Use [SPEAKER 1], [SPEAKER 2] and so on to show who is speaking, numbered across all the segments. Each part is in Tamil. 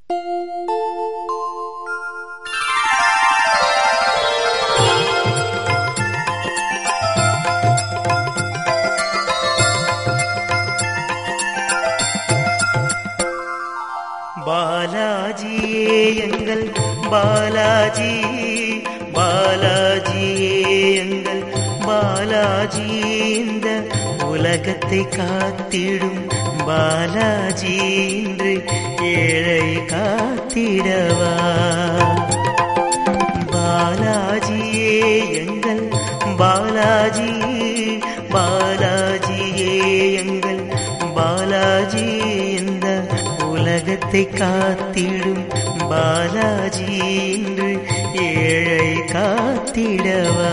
[SPEAKER 1] பாலாஜியே எங்கள் பாலாஜி, பாலாஜியே எங்கள் பாலாஜி, இந்த உலகத்தை காத்திடும் பாலாஜி, இன்று ஏழை காத்திடவா. பாலாஜியே எங்கள் பாலாஜி, பாலாஜியே எங்கள் பாலாஜி, இந்த உலகத்தை காத்திடும் பாலாஜி, இன்று ஏழை காத்திடவா.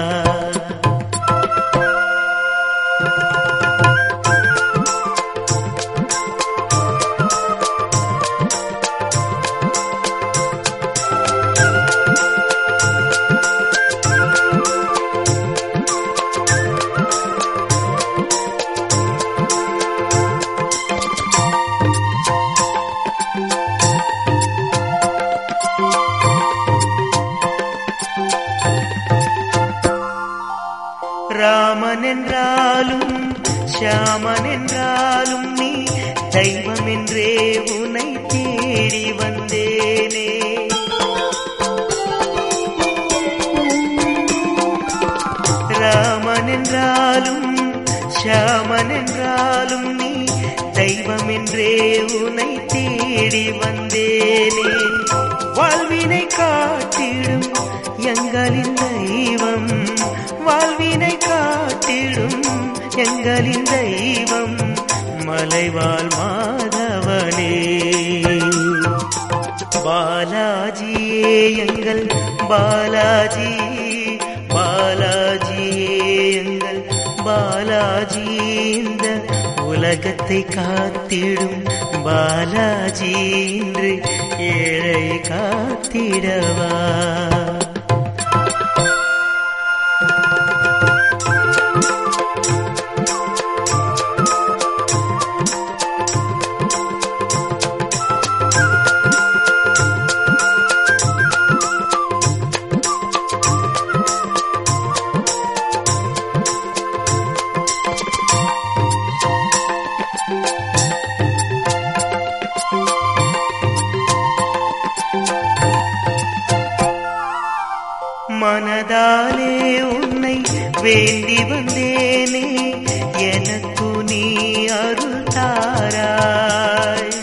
[SPEAKER 1] ராமன் என்றாலும் ஷியாமன் என்றாலும் நீ தெய்வம் என்றே உன்னை தேடி வந்தேனே. ராமன் என்றாலும் ஷியாமன் என்றாலும் நீ தெய்வம் என்றே உன்னை தேடி வந்தேனே. வாழ்வினை காட்டிடும் எங்களின் தெய்வம், வாழ்வினை காட்டிடும் எங்களின் தெய்வம், மலைவாழ் மாதவனே. பாலாஜியே எங்கள் பாலாஜி, பாலாஜியே எங்கள் பாலாஜி, இந்த உலகத்தை காத்திடும் பாலாஜி, இன்று ஏழை காத்திடவா. மனதாலே உன்னை வேண்டி வந்தேனே, எனக்கு நீ அருள் தாராய்.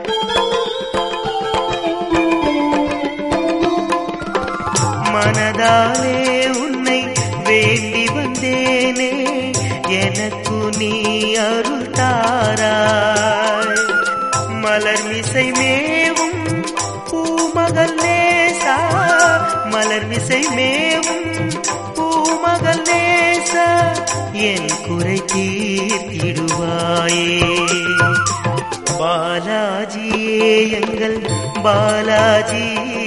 [SPEAKER 1] மனதாலே உன்னை வேண்டி வந்தேனே, எனக்கு நீ அருள் தாராய். மலர் மிசை மேவும் பூமகள் நேசா, மலர் மிசை மேவும் பூமகள் நேச, என் குறை தீர்த்திடுவாயே. பாலாஜியே எங்கள் பாலாஜி,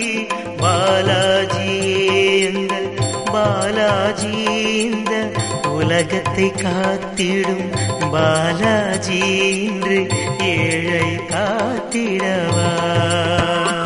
[SPEAKER 1] பாலாஜியே எங்கள் பாலாஜி, இந்த உலகத்தை காத்திடும் பாலாஜி, இன்று ஏழை காத்திடவா.